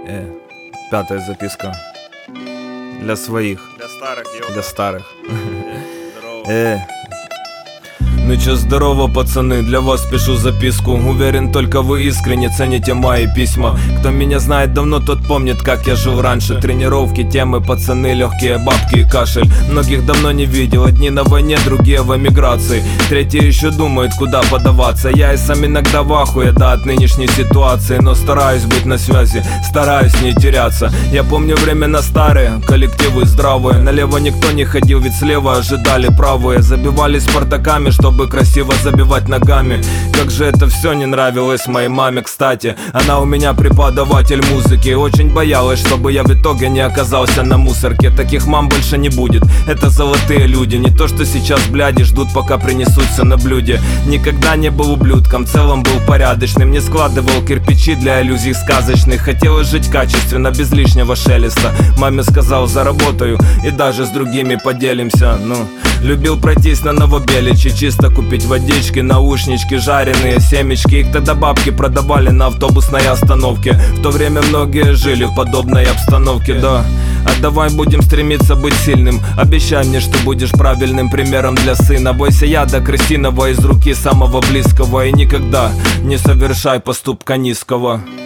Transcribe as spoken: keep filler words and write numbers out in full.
Э, пятая записка. Для своих. Для старых, ёпта. Для старых. Здорово. Э. Ну чё, здорово, пацаны, для вас пишу записку. Уверен, только вы искренне цените мои письма. Кто меня знает давно, тот помнит, как я жил раньше. Тренировки, темы, пацаны, легкие бабки и кашель. Многих давно не видел, одни на войне, другие в эмиграции. Третьи еще думают, куда подаваться. Я и сам иногда в ахуе, да, от нынешней ситуации. Но стараюсь быть на связи, стараюсь не теряться. Я помню времена старые, коллективы здравые. Налево никто не ходил, ведь слева ожидали правые. Забивали спартаками, чтобы Чтобы красиво забивать ногами. Как же это все не нравилось моей маме, кстати. Она у меня преподаватель музыки. Очень боялась, чтобы я в итоге не оказался на мусорке. Таких мам больше не будет, это золотые люди. Не то что сейчас бляди ждут, пока принесут все на блюде. Никогда не был ублюдком, в целом был порядочным. Не складывал кирпичи для иллюзий сказочных. Хотелось жить качественно, без лишнего шелеста. Маме сказал, заработаю и даже с другими поделимся. Ну, любил пройтись на Новобеличи, чисто купить водички, наушнички, жареные семечки. Их тогда бабки продавали на автобусной остановке. В то время многие жили в подобной обстановке, да. А давай будем стремиться быть сильным. Обещай мне, что будешь правильным примером для сына. Бойся яда крысиного из руки самого близкого. И никогда не совершай поступка низкого.